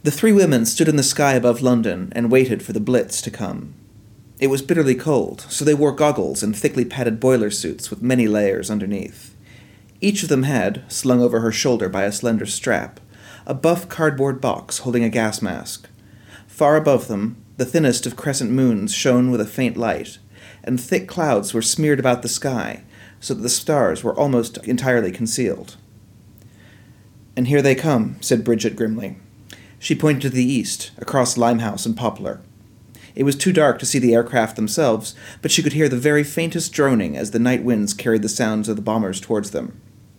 The three women stood in the sky above London and waited for the Blitz to come. It was bitterly cold, so they wore goggles and thickly padded boiler suits with many layers underneath. Each of them had, slung over her shoulder by a slender strap, a buff cardboard box holding a gas mask. Far above them, the thinnest of crescent moons shone with a faint light, and thick clouds were smeared about the sky, so that the stars were almost entirely concealed. "And here they come," said Bridget grimly. She pointed to the east, across Limehouse and Poplar. It was too dark to see the aircraft themselves, but she could hear the very faintest droning as the night winds carried the sounds of the bombers towards them.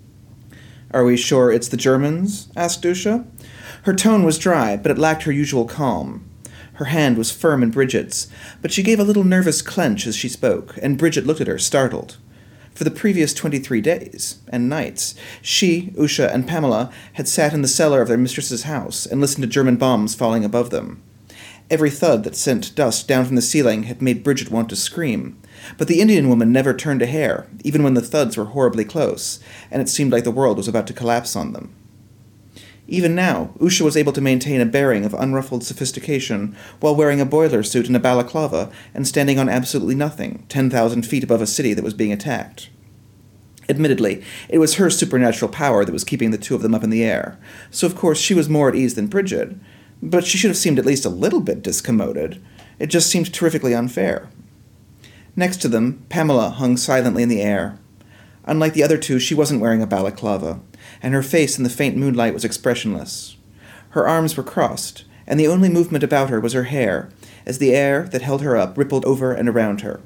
"Are we sure it's the Germans?" asked Usha. Her tone was dry, but it lacked her usual calm. Her hand was firm in Bridget's, but she gave a little nervous clench as she spoke, and Bridget looked at her, startled. For the previous 23 days and nights, she, Usha, and Pamela had sat in the cellar of their mistress's house and listened to German bombs falling above them. Every thud that sent dust down from the ceiling had made Bridget want to scream, but the Indian woman never turned a hair, even when the thuds were horribly close, and it seemed like the world was about to collapse on them. Even now, Usha was able to maintain a bearing of unruffled sophistication while wearing a boiler suit and a balaclava and standing on absolutely nothing, 10,000 feet above a city that was being attacked. Admittedly, it was her supernatural power that was keeping the two of them up in the air, so of course she was more at ease than Bridget, but she should have seemed at least a little bit discommoded. It just seemed terrifically unfair. Next to them, Pamela hung silently in the air. Unlike the other two, she wasn't wearing a balaclava, and her face in the faint moonlight was expressionless. Her arms were crossed, and the only movement about her was her hair, as the air that held her up rippled over and around her.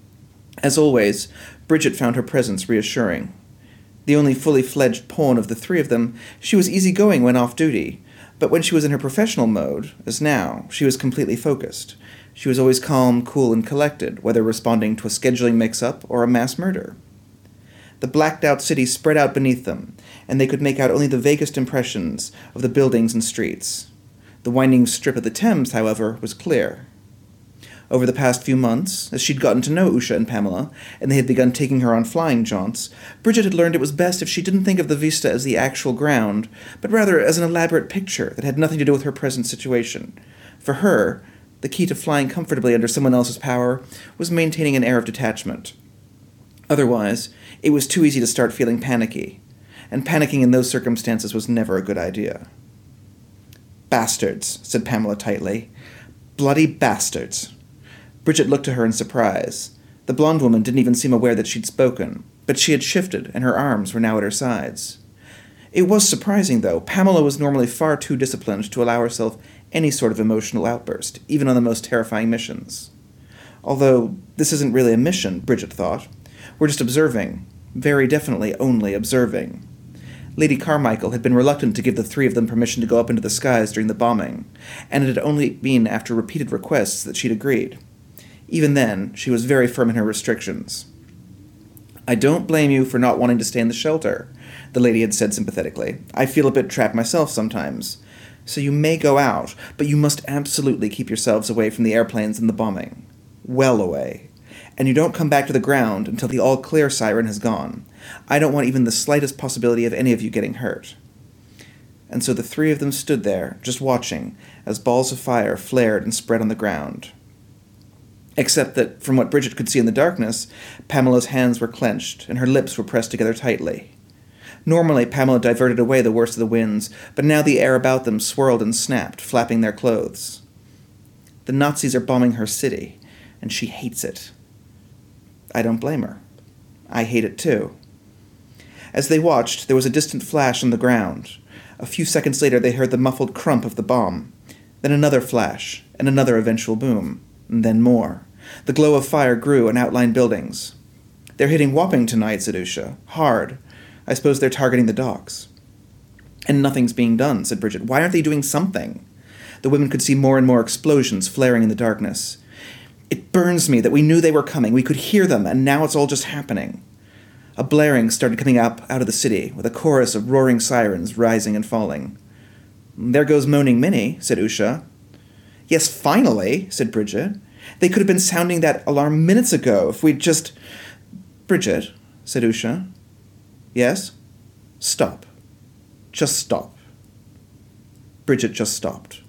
As always, Bridget found her presence reassuring. The only fully fledged pawn of the three of them, she was easygoing when off duty, but when she was in her professional mode, as now, she was completely focused. She was always calm, cool, and collected, whether responding to a scheduling mix-up or a mass murder. The blacked-out city spread out beneath them, and they could make out only the vaguest impressions of the buildings and streets. The winding strip of the Thames, however, was clear. Over the past few months, as she'd gotten to know Usha and Pamela, and they had begun taking her on flying jaunts, Bridget had learned it was best if she didn't think of the vista as the actual ground, but rather as an elaborate picture that had nothing to do with her present situation. For her, the key to flying comfortably under someone else's power was maintaining an air of detachment. Otherwise, it was too easy to start feeling panicky, and panicking in those circumstances was never a good idea. "Bastards," said Pamela tightly. "Bloody bastards." Bridget looked to her in surprise. The blonde woman didn't even seem aware that she'd spoken, but she had shifted, and her arms were now at her sides. It was surprising, though. Pamela was normally far too disciplined to allow herself any sort of emotional outburst, even on the most terrifying missions. Although, this isn't really a mission, Bridget thought. We're just observing. Very definitely only observing. Lady Carmichael had been reluctant to give the three of them permission to go up into the skies during the bombing, and it had only been after repeated requests that she'd agreed. Even then, she was very firm in her restrictions. "I don't blame you for not wanting to stay in the shelter," the lady had said sympathetically. "I feel a bit trapped myself sometimes. So you may go out, but you must absolutely keep yourselves away from the airplanes and the bombing. Well away. And you don't come back to the ground until the all-clear siren has gone. I don't want even the slightest possibility of any of you getting hurt." And so the three of them stood there, just watching, as balls of fire flared and spread on the ground. Except that, from what Bridget could see in the darkness, Pamela's hands were clenched, and her lips were pressed together tightly. Normally, Pamela diverted away the worst of the winds, but now the air about them swirled and snapped, flapping their clothes. The Nazis are bombing her city, and she hates it. I don't blame her. I hate it too. As they watched, there was a distant flash on the ground. A few seconds later, they heard the muffled crump of the bomb. Then another flash, and another eventual boom. And then more. The glow of fire grew and outlined buildings. "They're hitting Wapping tonight," said Usha. "Hard. I suppose they're targeting the docks." "And nothing's being done," said Bridget. "Why aren't they doing something?" The women could see more and more explosions flaring in the darkness. "It burns me that we knew they were coming. We could hear them, and now it's all just happening." A blaring started coming up out of the city, with a chorus of roaring sirens rising and falling. "There goes Moaning Minnie," said Usha. "Yes, finally," said Bridget. "They could have been sounding that alarm minutes ago if we'd just—" "Bridget," said Usha. "Yes?" "Stop. Just stop." Bridget just stopped.